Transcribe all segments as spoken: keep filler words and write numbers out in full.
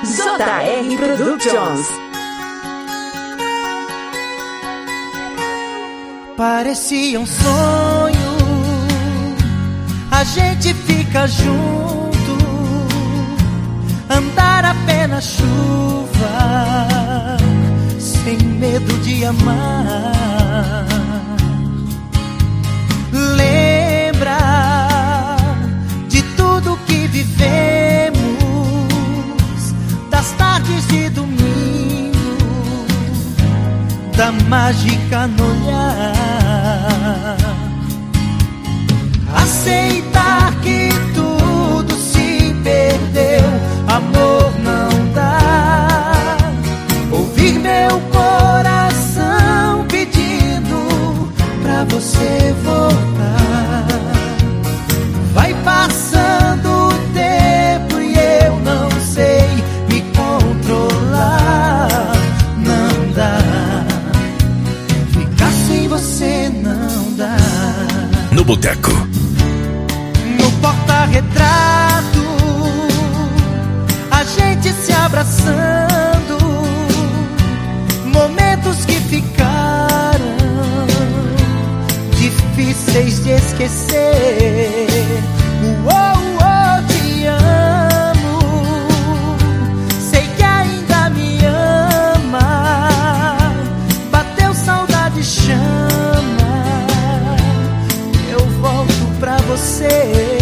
J R Productions. Parecia um sonho, a gente fica junto, andar a pé na chuva, sem medo de amar. Lembra de tudo que vivemos, das tardes de domingo, da mágica no olhar. Aceitar que tudo se perdeu, amor não dá. Ouvir meu coração pedindo pra você voltar. Vai passando o tempo e eu não sei me controlar. Não dá, ficar sem você não dá. No boteco, no porta-retrato, a gente se abraçando, momentos que ficaram difíceis de esquecer. Uou, uou, te amo, sei que ainda me ama. Bateu saudade, chama, eu volto pra você.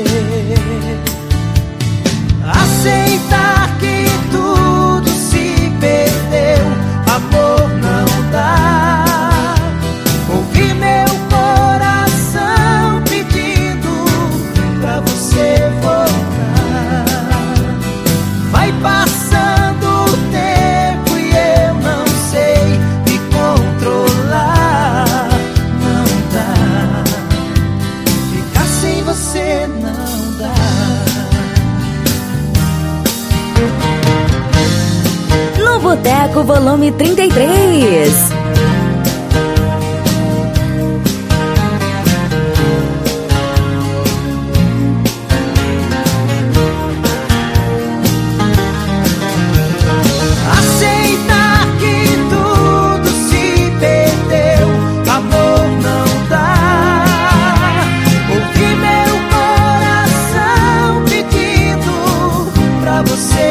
Aceitar que tudo se perdeu, amor não dá. Ouvir meu coração pedindo pra você voltar. Vai passando o tempo e eu não sei me controlar. Não dá, ficar sem você não dá. No Boteco, volume trinta e três. Aceitar que tudo se perdeu, amor não dá. Ouvir meu coração pedindo pra você